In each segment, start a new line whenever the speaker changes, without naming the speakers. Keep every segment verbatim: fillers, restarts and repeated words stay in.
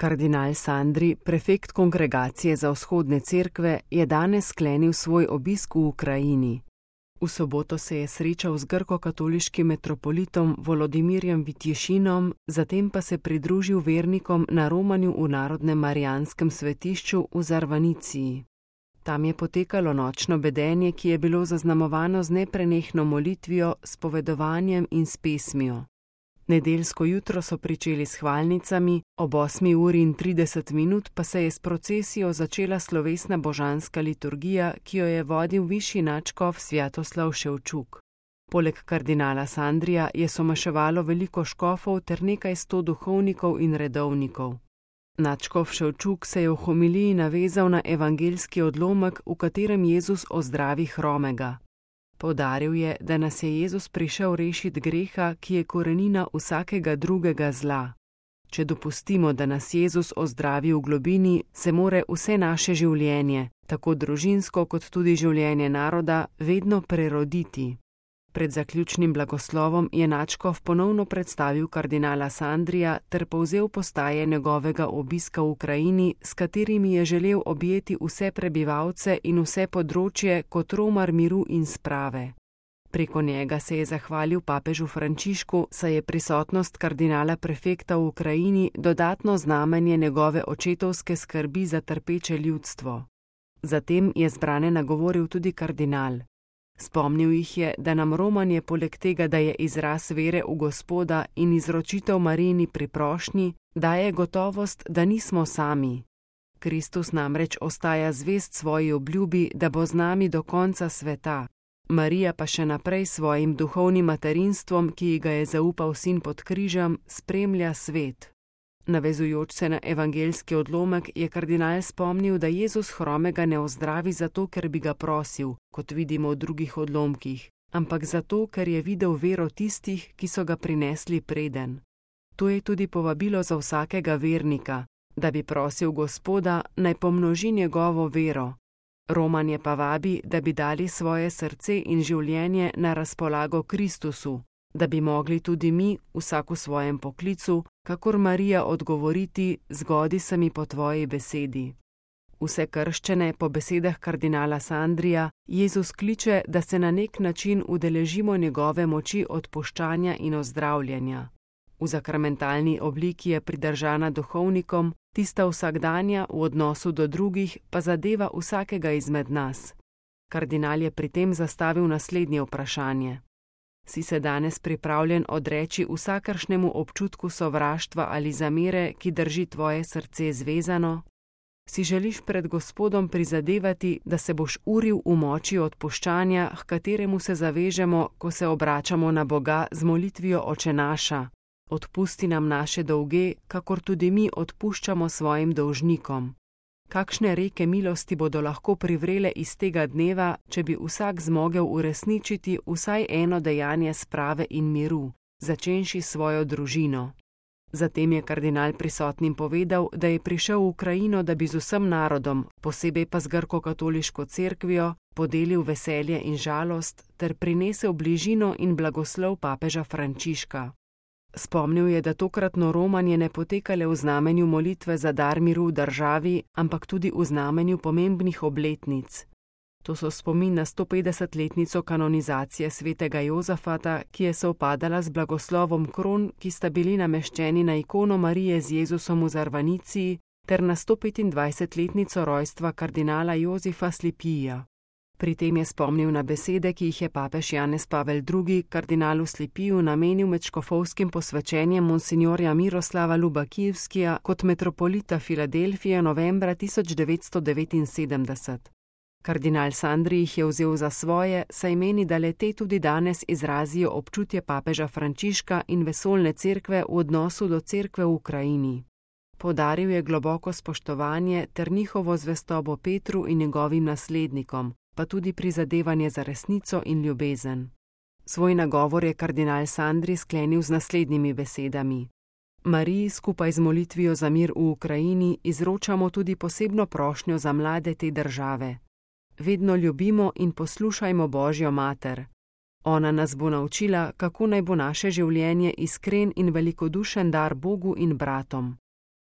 Kardinal Sandri, prefekt Kongregacije za vzhodne cerkve, je danes sklenil svoj obisk v Ukrajini. V soboto se je srečal z grko-katoliškim metropolitom Volodimirjem Vitješinom, zatem pa se pridružil vernikom na romanju v Narodnem marijanskem svetišču v Zarvaniciji. Tam je potekalo nočno bedenje, ki je bilo zaznamovano z neprenehno molitvijo, spovedovanjem in s pesmijo. Nedeljsko jutro so pričeli s hvalnicami, ob osmi uri in trideset minut pa se je s procesijo začela slovesna božanska liturgija, ki jo je vodil višji nadškof Svjatoslav Ševčuk. Poleg kardinala Sandrija je somaševalo veliko škofov ter nekaj sto duhovnikov in redovnikov. Nadškof Ševčuk se je v homiliji navezal na evangeljski odlomek, v katerem Jezus ozdravi hromega. Poudaril je, da nas je Jezus prišel rešiti greha, ki je korenina vsakega drugega zla. Če dopustimo, da nas Jezus ozdravi v globini, se more vse naše življenje, tako družinsko kot tudi življenje naroda, vedno preroditi. Pred zaključnim blagoslovom je nadškof ponovno predstavil kardinala Sandrija ter povzel postaje njegovega obiska v Ukrajini, s katerimi je želel objeti vse prebivalce in vse področje kot romar miru in sprave. Preko njega se je zahvalil papežu Frančišku, saj je prisotnost kardinala prefekta v Ukrajini dodatno znamenje njegove očetovske skrbi za trpeče ljudstvo. Zatem je zbrane nagovoril tudi kardinal. Spomnil jih je, da nam romanje poleg tega, da je izraz vere v Gospoda in izročitev Marijini priprošnji, daje gotovost, da nismo sami. Kristus namreč ostaja zvest svoji obljubi, da bo z nami do konca sveta. Marija pa še naprej svojim duhovnim materinstvom, ki ji ga je zaupal sin pod križem, spremlja svet. Navezujoč se na evangeljski odlomek je kardinal spomnil, da Jezus hromega ne ozdravi zato, ker bi ga prosil, kot vidimo v drugih odlomkih, ampak zato, ker je videl vero tistih, ki so ga prinesli preden. To je tudi povabilo za vsakega vernika, da bi prosil Gospoda, naj pomnoži njegovo vero. Romanje pa vabi, da bi dali svoje srce in življenje na razpolago Kristusu, da bi mogli tudi mi, vsak v svojem poklicu, kakor Marija odgovoriti, zgodi se mi po tvoji besedi. Vse krščene, po besedah kardinala Sandrija, Jezus kliče, da se na nek način udeležimo njegove moči odpuščanja in ozdravljanja. V sakramentalni obliki je pridržana duhovnikom, tista vsakdanja v odnosu do drugih pa zadeva vsakega izmed nas. Kardinal je pri tem zastavil naslednje vprašanje. Si se danes pripravljen odreči vsakršnemu občutku sovraštva ali zamere, ki drži tvoje srce zvezano? Si želiš pred Gospodom prizadevati, da se boš uril v moči odpuščanja, h kateremu se zavežemo, ko se obračamo na Boga z molitvijo Oče naša? Odpusti nam naše dolge, kakor tudi mi odpuščamo svojim dolžnikom. Kakšne reke milosti bodo lahko privrele iz tega dneva, če bi vsak zmogel uresničiti vsaj eno dejanje sprave in miru, začenši svojo družino. Zatem je kardinal prisotnim povedal, da je prišel v Ukrajino, da bi z vsem narodom, posebej pa z grko-katoliško cerkvijo, podelil veselje in žalost ter prinesel bližino in blagoslov papeža Frančiška. Spomnil je, da tokratno romanje ne poteka le v znamenju molitve za dar miru v državi, ampak tudi v znamenju pomembnih obletnic. To so spomin na stopetdesetletnico kanonizacije svetega Jozafata, ki je sovpadala z blagoslovom kron, ki sta bili nameščeni na ikono Marije z Jezusom v Zarvaniciji, ter na stopetindvajsetletnico rojstva kardinala Jozefa Slipija. Pri tem je spomnil na besede, ki jih je papež Janez Pavel drugi kardinalu Slipiju namenil med škofovskim posvečenjem monsignorja Miroslava Lubakijevskija kot metropolita Filadelfije novembra tisoč devetsto devetinsedemdeset. Kardinal Sandri jih je vzel za svoje, saj meni, da le te tudi danes izrazijo občutje papeža Frančiška in vesoljne cerkve v odnosu do cerkve v Ukrajini. Poudaril je globoko spoštovanje ter njihovo zvestobo Petru in njegovim naslednikom, pa tudi prizadevanje za resnico in ljubezen. Svoj nagovor je kardinal Sandri sklenil z naslednjimi besedami. Mariji skupaj z molitvijo za mir v Ukrajini izročamo tudi posebno prošnjo za mlade te države. Vedno ljubimo in poslušajmo Božjo mater. Ona nas bo naučila, kako naj bo naše življenje iskren in velikodušen dar Bogu in bratom.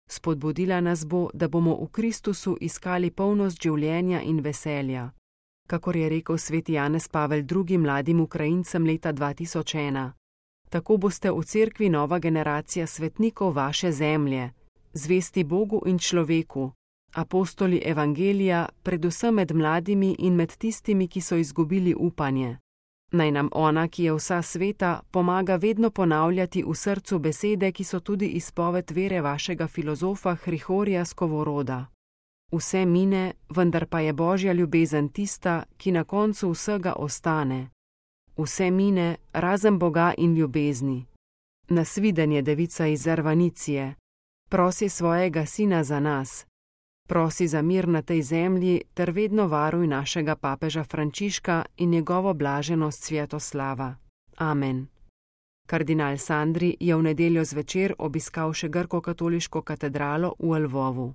Spodbudila nas bo, da bomo v Kristusu iskali polnost življenja in veselja. Kakor je rekel sveti Janez Pavel drugi mladim Ukrajincem leta dva tisoč ena. Tako boste v cerkvi nova generacija svetnikov vaše zemlje, zvesti Bogu in človeku, apostoli evangelija, predvsem med mladimi in med tistimi, ki so izgubili upanje. Naj nam ona, ki je vsa sveta, pomaga vedno ponavljati v srcu besede, ki so tudi izpoved vere vašega filozofa Hrihorija Skovoroda. Vse mine, vendar pa je Božja ljubezen tista, ki na koncu vsega ostane. Vse mine, razen Boga in ljubezni. Nasvidenje, devica iz Arvanicije. Prosi svojega sina za nas. Prosi za mir na tej zemlji ter vedno varuj našega papeža Frančiška in njegovo blaženost Svetoslava. Amen. Kardinal Sandri je v nedeljo zvečer obiskal še grkokatoliško katedralo v Lvovu.